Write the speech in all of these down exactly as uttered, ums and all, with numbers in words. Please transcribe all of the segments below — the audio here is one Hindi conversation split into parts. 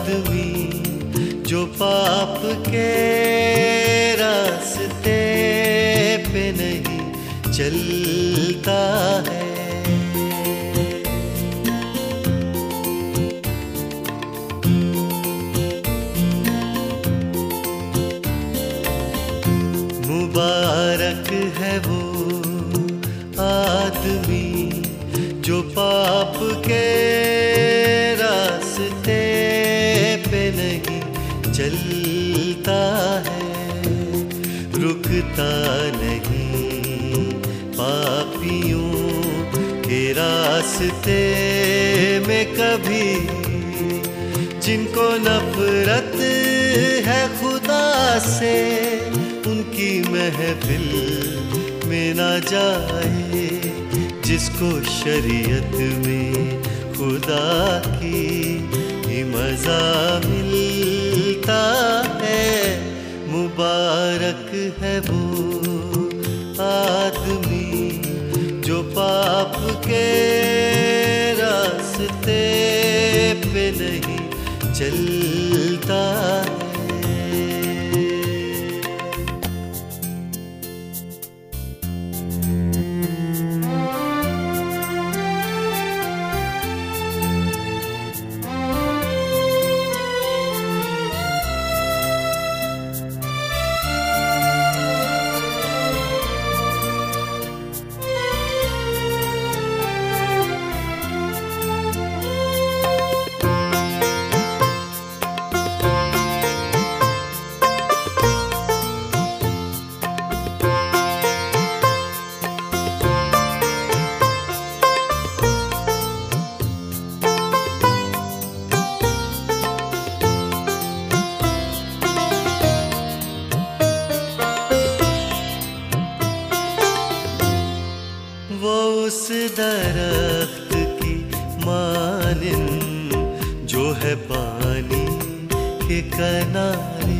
आदमी जो पाप के रास्ते पे नहीं चलता है, मुबारक है वो आदमी जो पाप के रास्ते पे नहीं चलता है, रुकता नहीं पापियों के रास्ते में कभी, जिनको नफरत है खुदा से उनकी महफिल में ना जाए, जिसको शरीयत में खुदा की ही मज़ा मिलता है, मुबारक है वो आदमी जो पाप के रास्ते पे नहीं चलता है। वो उस दरख्त की मानिंद जो है पानी के किनारे,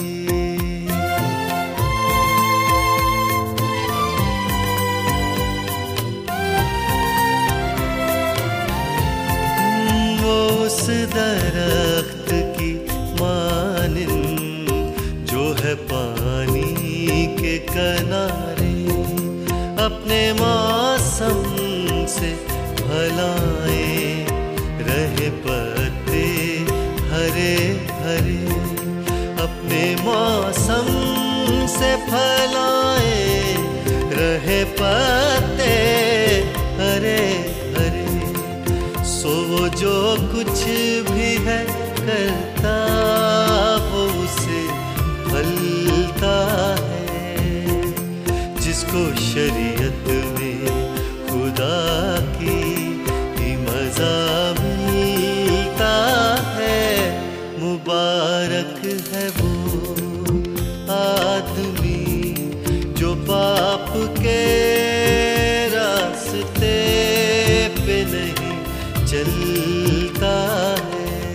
वो उस दरख्त की मानिंद जो है पानी के किनारे, अपने मौसम से फलाए रहे पत्ते हरे हरे, अपने मौसम से फलाए रहे पत्ते हरे हरे, सो वो जो कुछ भी है करता वो उसे फलता है, जिसको शरीयत में खुदा की ही मज़ा मिलता है, मुबारक है वो आदमी जो पाप के रास्ते पे नहीं चलता है।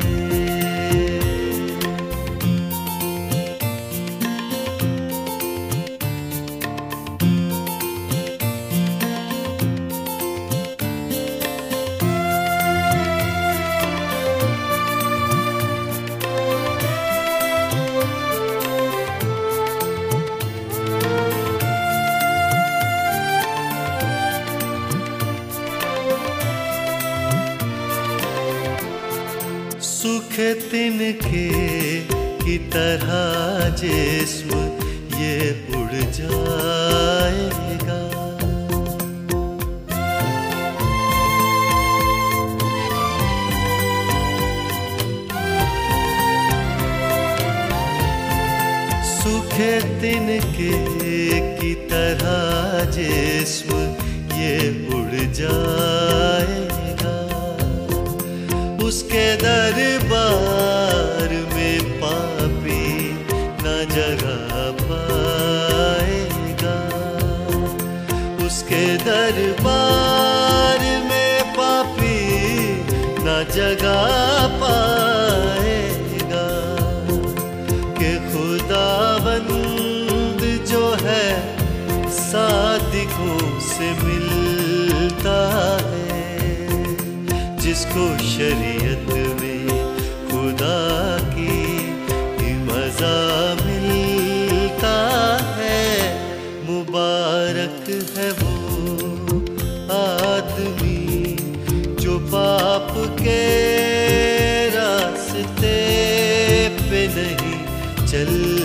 सूखे तिनके की तरह जिस्म ये उड़ जाएगा, सूखे तिनके की तरह जिस्म ये उड़ जाएगा, उसके दरबार में पापी न जगह पाएगा, उसके दरबार में पापी न जगह पाएगा, कि खुदावंद जो है सादिकों से मिलता है, जिसको शरीयत में खुदा चल